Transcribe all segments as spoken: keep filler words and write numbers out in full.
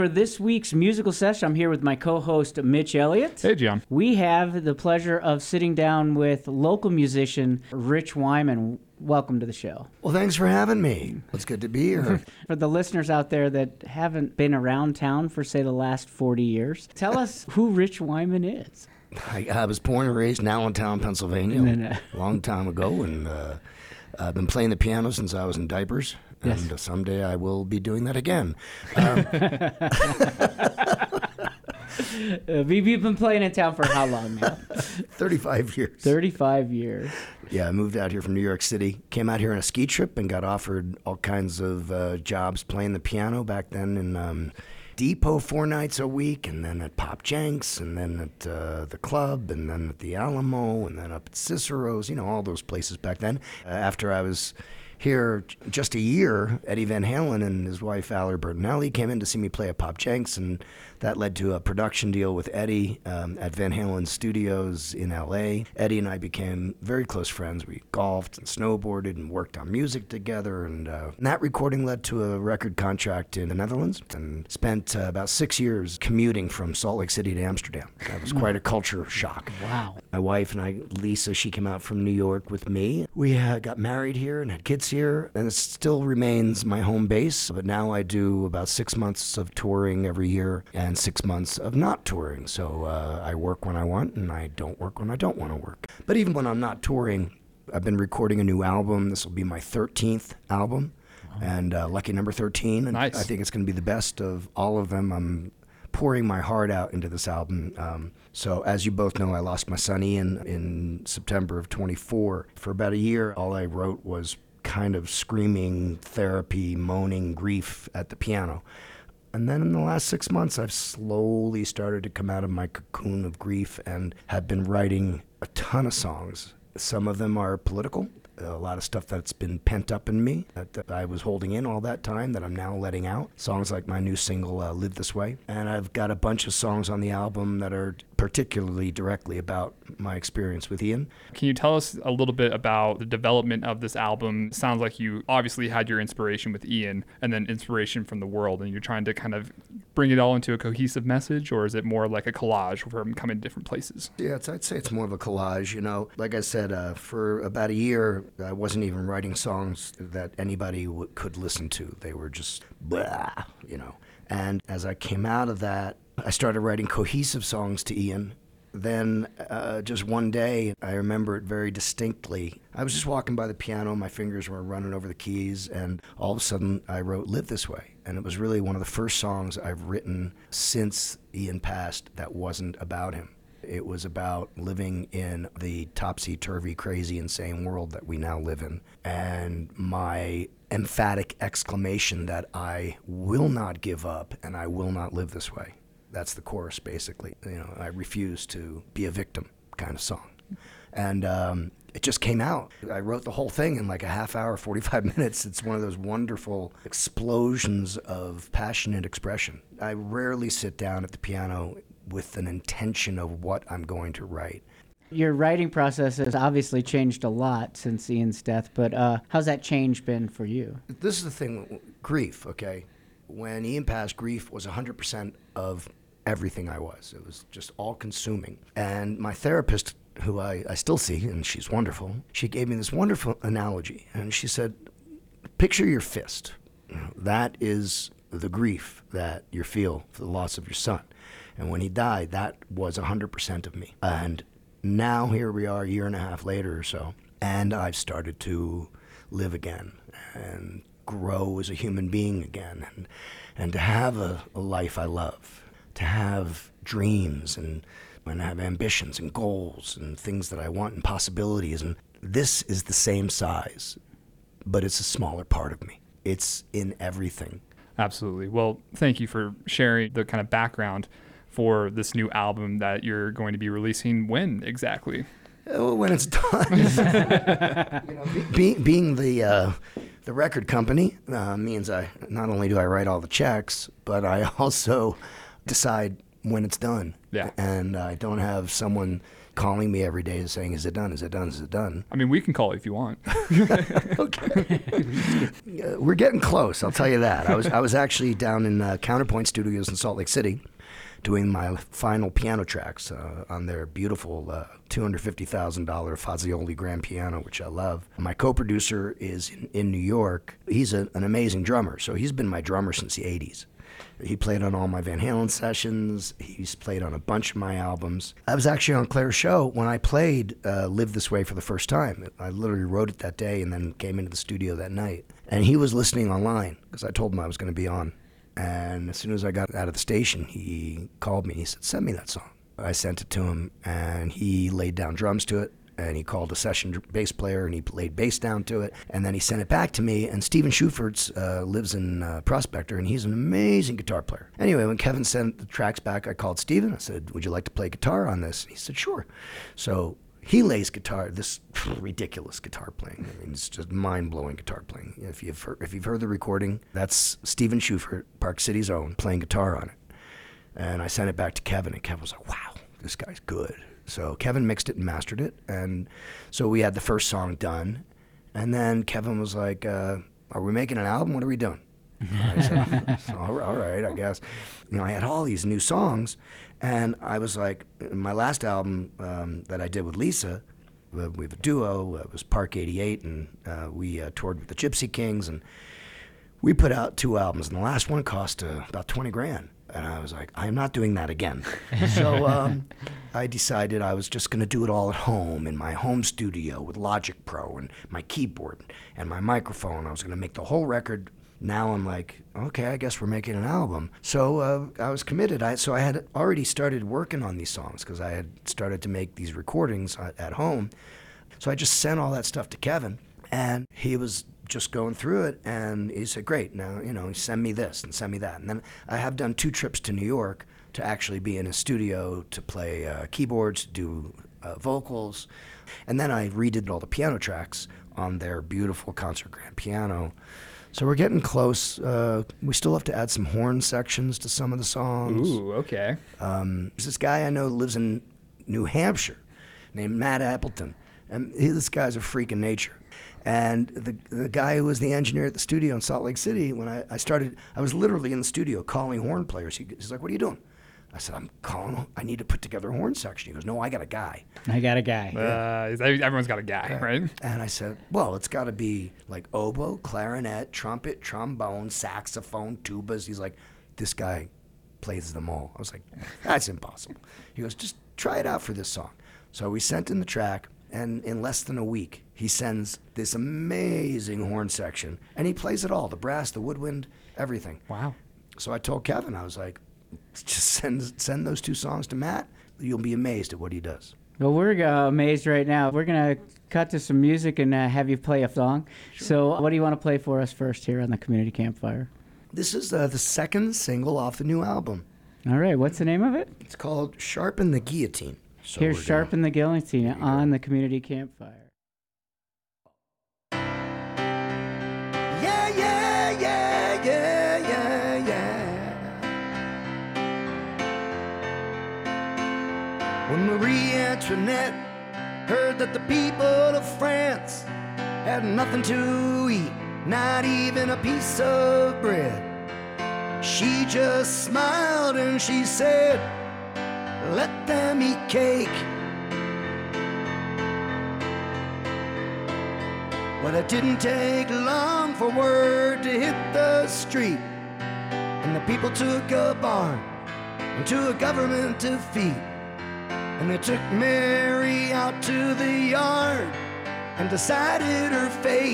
For this week's musical session, I'm here with my co-host, Mitch Elliott. Hey, John. We have the pleasure of sitting down with local musician Rich Wyman. Welcome to the show. Well, thanks for having me. It's good to be here. For the listeners out there that haven't been around town for, say, the last forty years, tell us who Rich Wyman is. I, I was born and raised in Allentown, Pennsylvania, No, no. a long time ago, and uh, I've been playing the piano since I was in diapers, Yes. and uh, someday I will be doing that again. Um, Uh, you've been playing in town for how long now? thirty-five years. thirty-five years. Yeah, I moved out here from New York City, came out here on a ski trip and got offered all kinds of uh, jobs playing the piano back then in um, Depot four nights a week, and then at Pop Jenks, and then at uh, the club, and then at the Alamo, and then up at Cicero's, you know, all those places back then. Uh, after I was here just a year, Eddie Van Halen and his wife Valerie Bertinelli came in to see me play at Pop Jenks, and that led to a production deal with Eddie um, at Van Halen Studios in L A. Eddie and I became very close friends. We golfed and snowboarded and worked on music together, and, uh, and that recording led to a record contract in the Netherlands, and spent uh, about six years commuting from Salt Lake City to Amsterdam. That was quite a culture shock. Wow. My wife and I, Lisa, she came out from New York with me. We uh, got married here and had kids here, and it still remains my home base. But now I do about six months of touring every year and six months of not touring. So uh, I work when I want, and I don't work when I don't want to work. But even when I'm not touring, I've been recording a new album. This will be my thirteenth album, and uh, lucky number thirteen. And Nice. I think it's going to be the best of all of them. I'm pouring my heart out into this album. Um, so as you both know, I lost my son Ian in September of twenty-four. For about a year, all I wrote was kind of screaming therapy, moaning grief at the piano. And then in the last six months, I've slowly started to come out of my cocoon of grief and have been writing a ton of songs. Some of them are political. A lot of stuff that's been pent up in me that I was holding in all that time that I'm now letting out. Songs like my new single, uh, Live This Way. And I've got a bunch of songs on the album that are particularly directly about my experience with Ian. Can you tell us a little bit about the development of this album? It sounds like you obviously had your inspiration with Ian and then inspiration from the world, and you're trying to kind of bring it all into a cohesive message, or is it more like a collage where I'm coming different places? Yeah, it's, I'd say it's more of a collage, you know. Like I said, uh, for about a year, I wasn't even writing songs that anybody w- could listen to. They were just blah, you know. And as I came out of that, I started writing cohesive songs to Ian. Then uh, just one day, I remember it very distinctly. I was just walking by the piano, my fingers were running over the keys, and all of a sudden I wrote Live This Way. And it was really one of the first songs I've written since Ian passed that wasn't about him. It was about living in the topsy-turvy, crazy, insane world that we now live in. And my emphatic exclamation that I will not give up and I will not live this way. That's the chorus, basically. You know, I refuse to be a victim kind of song. And um, it just came out. I wrote the whole thing in like a half hour, forty-five minutes. It's one of those wonderful explosions of passionate expression. I rarely sit down at the piano with an intention of what I'm going to write. Your writing process has obviously changed a lot since Ian's death, but uh, how's that change been for you? This is the thing, grief, okay? When Ian passed, grief was one hundred percent of everything I was. It was just all-consuming. And my therapist, who I, I still see, and she's wonderful, she gave me this wonderful analogy. And she said, picture your fist. That is the grief that you feel for the loss of your son. And when he died, that was one hundred percent of me. And now here we are a year and a half later or so, and I've started to live again and grow as a human being again, and, and to have a, a life I love, to have dreams and, and have ambitions and goals and things that I want and possibilities. And this is the same size, but it's a smaller part of me. It's in everything. Absolutely. Well, thank you for sharing the kind of background for this new album that you're going to be releasing. When exactly? Uh, When it's done. you know, be, be, being the uh, the record company uh, means I not only do I write all the checks, but I also decide when it's done. Yeah. And I don't have someone calling me every day and saying, is it done? Is it done? Is it done? I mean, we can call you if you want. Okay. Uh, we're getting close, I'll tell you that. I was I was actually down in uh, Counterpoint Studios in Salt Lake City doing my final piano tracks uh, on their beautiful uh, two hundred fifty thousand dollars Fazioli grand piano, which I love. My co-producer is in, in New York. He's a, an amazing drummer, so he's been my drummer since the eighties. He played on all my Van Halen sessions. He's played on a bunch of my albums. I was actually on Claire's show when I played uh, Live This Way for the first time. I literally wrote it that day and then came into the studio that night. And he was listening online because I told him I was going to be on. And as soon as I got out of the station, he called me. He said, send me that song. I sent it to him, and he laid down drums to it. And he called a session bass player, and he laid bass down to it. And then he sent it back to me. And Steven Schufertz uh, lives in uh, Prospector, and he's an amazing guitar player. Anyway, when Kevin sent the tracks back, I called Steven. I said, would you like to play guitar on this? And he said, sure. So he lays guitar, this ridiculous guitar playing. I mean, it's just mind-blowing guitar playing. If you've heard, if you've heard the recording, that's Steven Schufert, Park City's own, playing guitar on it. And I sent it back to Kevin, and Kevin was like, wow, this guy's good. So Kevin mixed it and mastered it, and so we had the first song done, and then Kevin was like, uh, are we making an album? What are we doing? I said, all, all right, I guess. You know, I had all these new songs, and I was like, my last album um, that I did with Lisa, uh, we have a duo, it was Park eighty-eight, and uh, we uh, toured with the Gypsy Kings, and we put out two albums, and the last one cost uh, about twenty grand. And I was like, I'm not doing that again. So um, I decided I was just going to do it all at home in my home studio with Logic Pro and my keyboard and my microphone. I was going to make the whole record. Now I'm like, okay, I guess we're making an album. So uh, I was committed. I, so I had already started working on these songs because I had started to make these recordings at, at home. So I just sent all that stuff to Kevin, and he was just going through it, and he said, great, now, you know, send me this and send me that. And then I have done two trips to New York to actually be in a studio to play uh, keyboards, do uh, vocals, and then I redid all the piano tracks on their beautiful concert grand piano. So we're getting close. Uh, we still have to add some horn sections to some of the songs. Ooh, okay. Um, there's this guy I know who lives in New Hampshire named Matt Appleton, and he, this guy's a freak in nature. And the the guy who was the engineer at the studio in Salt Lake City, when I, I started, I was literally in the studio calling horn players. He, he's like, what are you doing? I said, I'm calling, I need to put together a horn section. He goes, no, I got a guy. I got a guy. Uh, everyone's got a guy, right? And I said, well, it's got to be like oboe, clarinet, trumpet, trombone, saxophone, tubas. He's like, this guy plays them all. I was like, that's impossible. He goes, just try it out for this song. So we sent in the track, and in less than a week, he sends this amazing horn section, and he plays it all, the brass, the woodwind, everything. Wow. So I told Kevin, I was like, just send send those two songs to Matt. You'll be amazed at what he does. Well, we're uh, amazed right now. We're going to cut to some music and uh, have you play a song. Sure. So what do you want to play for us first here on the Community Campfire? This is uh, the second single off the new album. All right. What's the name of it? It's called Sharpen the Guillotine. So Here's Sharpen gonna... the Guillotine on the Community Campfire. Yeah, yeah, yeah, yeah, yeah, yeah. When Marie Antoinette heard that the people of France had nothing to eat, not even a piece of bread, she just smiled and she said, let them eat cake. Well, it didn't take long for word to hit the street, and the people took a barn into a government defeat, and they took Mary out to the yard and decided her fate.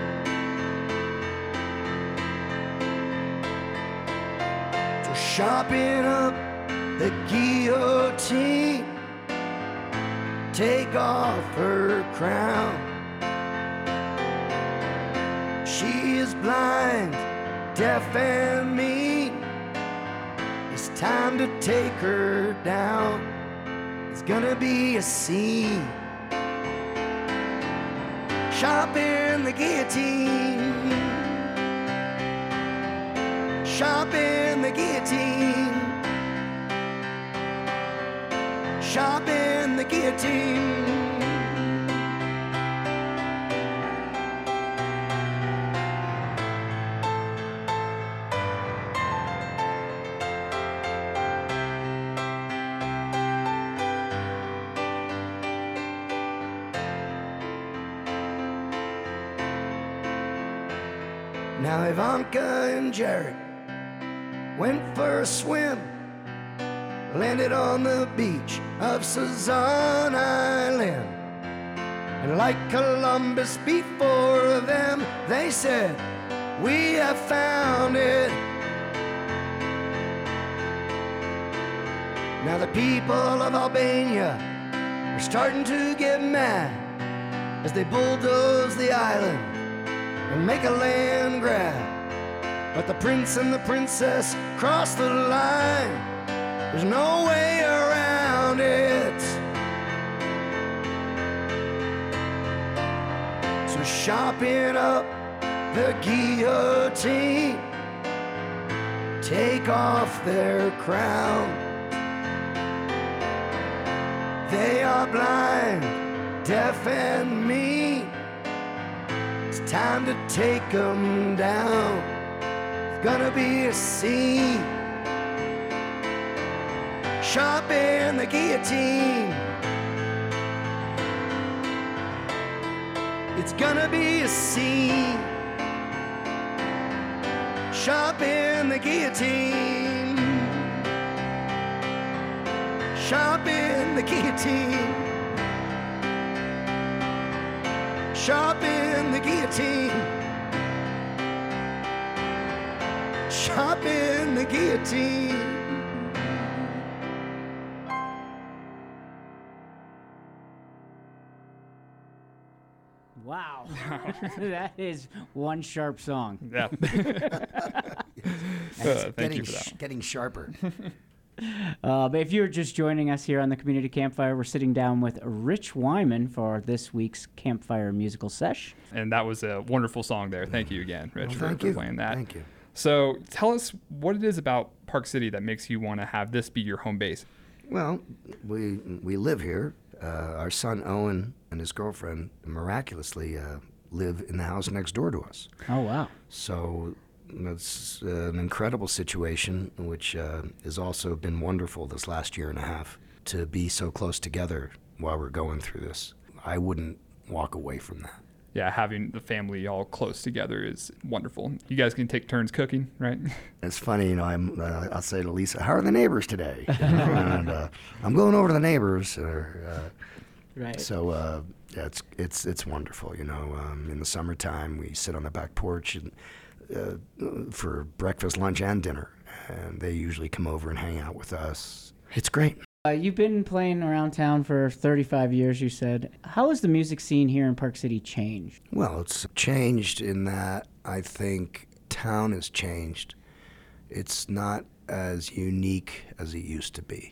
To sharpen up the guillotine, take off her crown. She is blind, deaf and mean. It's time to take her down. It's gonna be a scene. Sharpen the guillotine. Sharpen the guillotine. Sharpen the the guillotine. Now Ivanka and Jared went for a swim, landed on the beach of Sazan Island. And like Columbus before them, they said, "We have found it." Now the people of Albania are starting to get mad as they bulldoze the island and make a land grab. But the prince and the princess cross the line. There's no way around it. So sharpen up the guillotine, take off their crown. They are blind, deaf and mean. It's time to take them down. It's gonna be a scene. Sharpen the guillotine. It's gonna be a scene. Sharpen the guillotine. Sharpen the guillotine. Sharpen the guillotine. Sharpen the guillotine. Wow. That is one sharp song. Yeah. And it's Uh, thank getting, you for that sh- one. getting sharper. Uh, but if you're just joining us here on the Community Campfire, we're sitting down with Rich Wyman for this week's Campfire musical sesh. And that was a wonderful song there. Thank you again, Rich, Well, for, thank for you. playing that. Thank you. So tell us what it is about Park City that makes you want to have this be your home base. Well, we we live here. Uh, our son Owen and his girlfriend miraculously uh, live in the house next door to us. Oh, wow. So it's uh, an incredible situation, which uh, has also been wonderful this last year and a half to be so close together while we're going through this. I wouldn't walk away from that. Yeah, having the family all close together is wonderful. You guys can take turns cooking, right? It's funny, you know. I'm. Uh, I'll say to Lisa, "How are the neighbors today?" You know, and uh, I'm going over to the neighbors. Or, uh, Right. So uh, yeah, it's it's it's wonderful. You know, um, in the summertime, we sit on the back porch and, uh, for breakfast, lunch, and dinner, and they usually come over and hang out with us. It's great. Uh, you've been playing around town for thirty-five years, you said. How has the music scene here in Park City changed? Well, it's changed in that I think town has changed. It's not as unique as it used to be.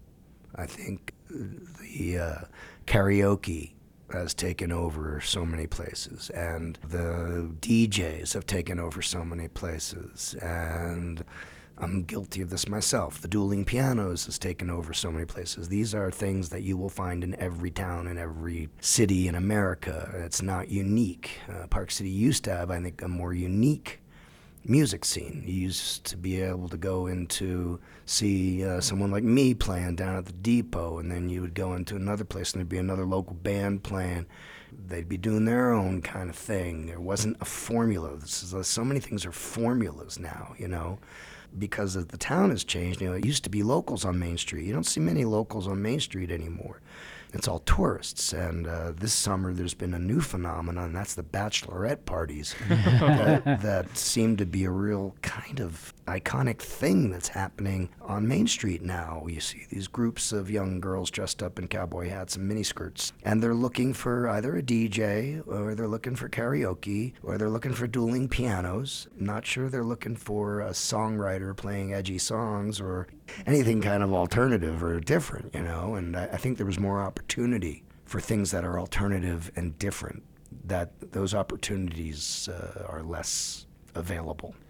I think the uh, karaoke has taken over so many places, and the D Js have taken over so many places, and I'm guilty of this myself. The dueling pianos has taken over so many places. These are things that you will find in every town, in every city in America. It's not unique. Uh, Park City used to have, I think, a more unique music scene. You used to be able to go into see uh, someone like me playing down at the depot, and then you would go into another place and there'd be another local band playing. They'd be doing their own kind of thing. There wasn't a formula. This is, uh, so many things are formulas now, you know, because of the town has changed. You know, it used to be locals on Main Street. You don't see many locals on Main Street anymore. It's all tourists, and uh, this summer there's been a new phenomenon, and that's the bachelorette parties that, that seem to be a real kind of iconic thing that's happening on Main Street now. You see these groups of young girls dressed up in cowboy hats and miniskirts, and they're looking for either a D J, or they're looking for karaoke, or they're looking for dueling pianos. Not sure they're looking for a songwriter playing edgy songs or anything kind of alternative or different, you know, and I, I think there was more opportunity for things that are alternative and different, that those opportunities uh, are less available.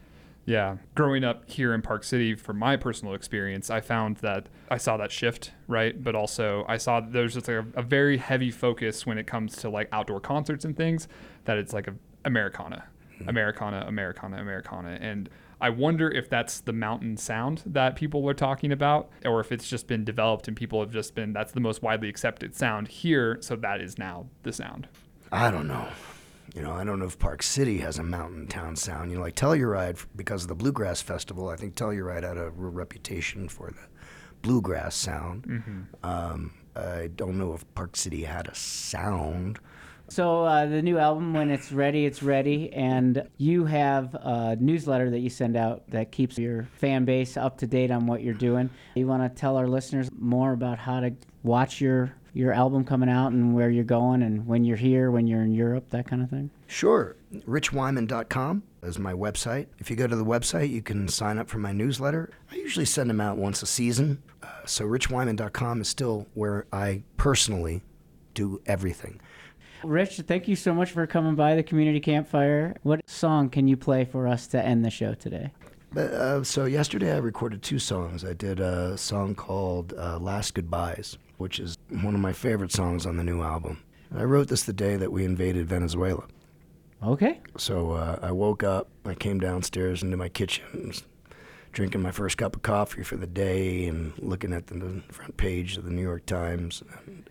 Yeah. Growing up here in Park City, from my personal experience, I found that I saw that shift, right? But also I saw that there's just like a, a very heavy focus when it comes to like outdoor concerts and things, that it's like a Americana, Americana, Americana, Americana. And I wonder if that's the mountain sound that people are talking about, or if it's just been developed and people have just been, that's the most widely accepted sound here. So that is now the sound. I don't know. You know, I don't know if Park City has a mountain town sound. You know, like Telluride, because of the Bluegrass Festival, I think Telluride had a real reputation for the bluegrass sound. Mm-hmm. Um, I don't know if Park City had a sound. So uh, the new album, when it's ready, it's ready. And you have a newsletter that you send out that keeps your fan base up to date on what you're doing. You want to tell our listeners more about how to watch your your album coming out and where you're going and when you're here, when you're in Europe, that kind of thing? Sure. rich wyman dot com is my website. If you go to the website, you can sign up for my newsletter. I usually send them out once a season. Uh, so rich wyman dot com is still where I personally do everything. Rich, thank you so much for coming by the Community Campfire. What song can you play for us to end the show today? Uh, so yesterday I recorded two songs. I did a song called uh, Last Goodbyes, which is one of my favorite songs on the new album. And I wrote this the day that we invaded Venezuela. Okay. So uh, I woke up, I came downstairs into my kitchen, drinking my first cup of coffee for the day and looking at the front page of the New York Times. And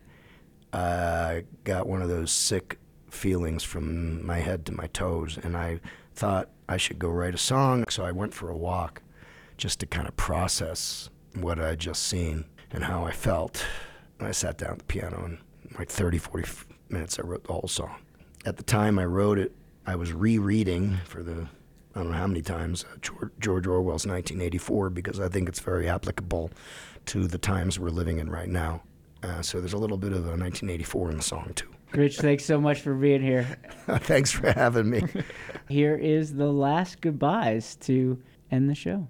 I got one of those sick feelings from my head to my toes, and I thought I should go write a song. So I went for a walk just to kind of process what I'd just seen and how I felt. And I sat down at the piano, and in like thirty, forty minutes I wrote the whole song. At the time I wrote it, I was rereading for the, I don't know how many times, uh, George, George Orwell's nineteen eighty-four, because I think it's very applicable to the times we're living in right now. Uh, so there's a little bit of a nineteen eighty-four in the song, too. Rich, thanks so much for being here. Thanks for having me. Here is the last goodbyes to end the show.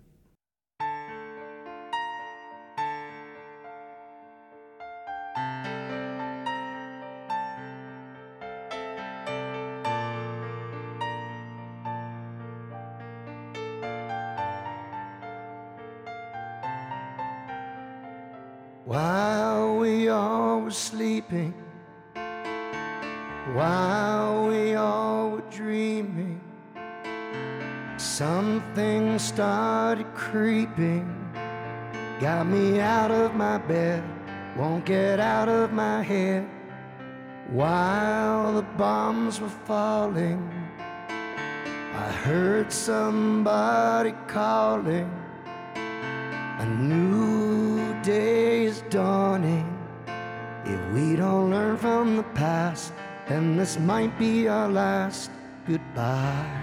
While we all were sleeping, while we all were dreaming, something started creeping, got me out of my bed, won't get out of my head. While the bombs were falling, I heard somebody calling. A new day is dawning. If we don't learn from the past, then this might be our last goodbye.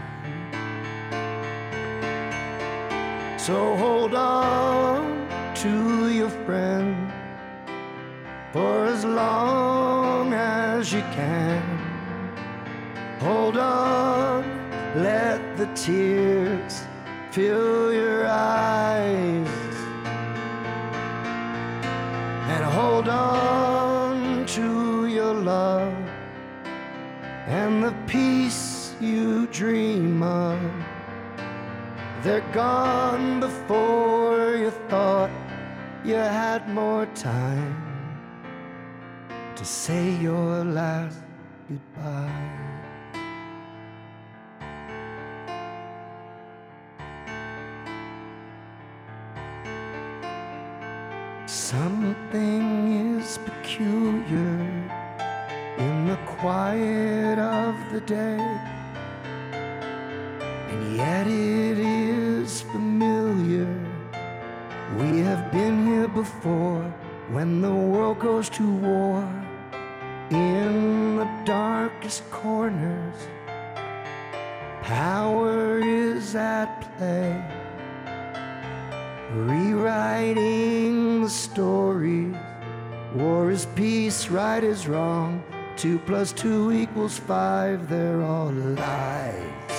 So hold on to your friend for as long as you can. Hold on, let the tears fill your eyes. And hold on to your love and the peace you dream of. They're gone before you thought you had more time to say your last goodbye. Something is peculiar in the quiet of the day, and yet it is familiar. We have been here before when the world goes to war. In the darkest corners, power is at play, rewriting the stories. War is peace, right is wrong. Two plus two equals five, they're all lies.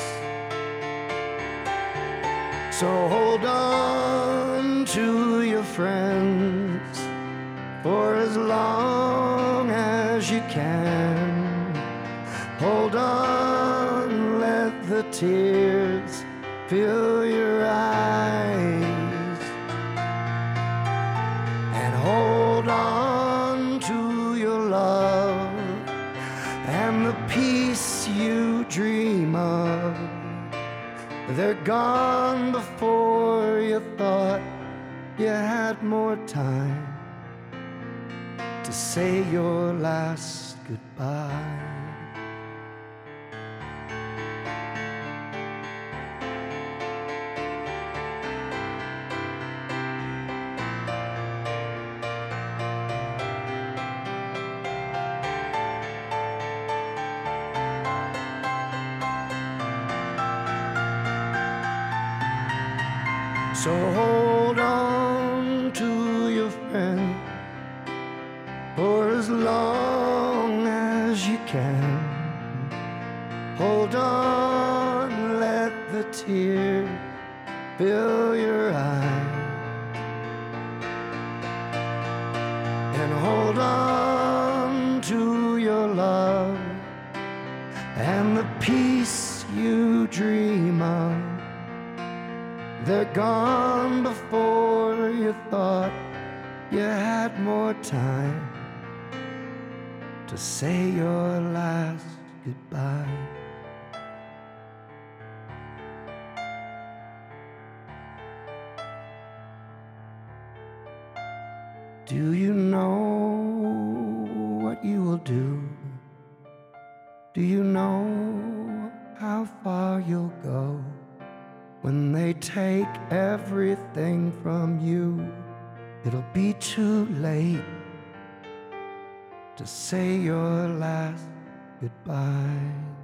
So hold on to your friends for as long as you can. Hold on, let the tears fill your They're gone before you thought you had more time to say your last goodbye. So hold on to your friend for as long as you can. Hold on, let the tears fill your eyes, and hold on to your love and the peace you dream of. They're gone before you thought you had more time to say your last goodbye. Do you know what you will do? Do you know how far you'll go? When they take everything from you, it'll be too late to say your last goodbye.